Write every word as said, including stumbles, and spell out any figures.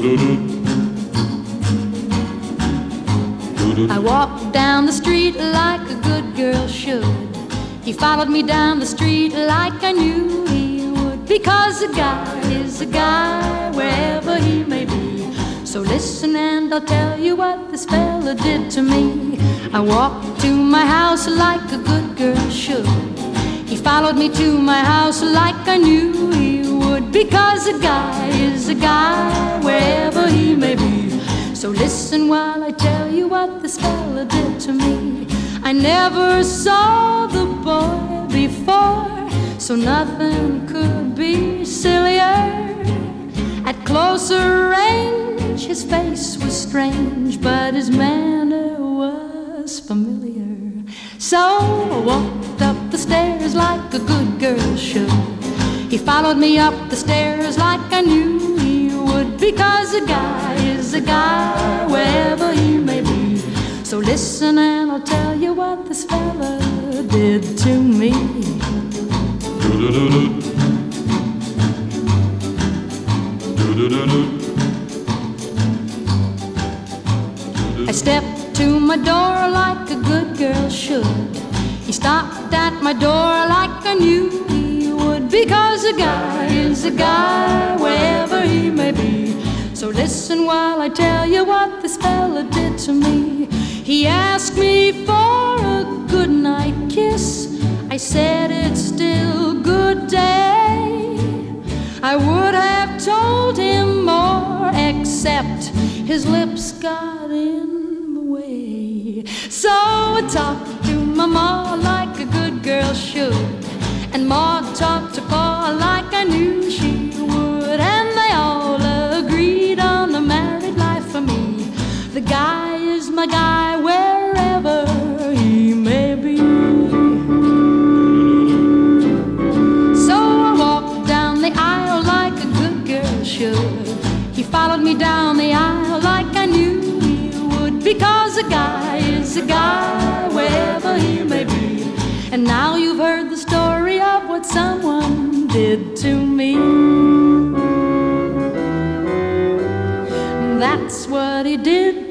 I walked down the street like a good girl should. He followed me down the street like I knew he would, because a guy is a guy wherever he may be. So listen and I'll tell you what this fella did to me. I walked to my house like a good girl should. He followed me to my house like I knew he would, because a guy is a guy wherever he may be. So listen while I tell you what this fella did to me. I never saw the boy before, so nothing could be sillier. At closer range, his face was strange, but his manner was familiar. So I walked up the stairs like a good girl should. He followed me up the stairs like I knew he would, because a guy is a guy wherever he may be. So listen and I'll tell you what this fella did to me. I stepped to my door like a good girl should. He stopped at my door like I knew he would, because a guy is a guy wherever he may be. So listen while I tell you what this fella did to me. He asked me for a goodnight kiss. I said it's still good day. I would have told him more, except his lips got in the way. So I talked to my ma like a good girl should, and Ma talked to Pa like I knew she would, and they all agreed on the married life for me. The guy is my guy wherever he may be. So I walked down the aisle like a good girl should. He followed me down the aisle like I knew he would, because a guy is a guy wherever he may be. And now you've heard the story of what someone did to me. That's what he did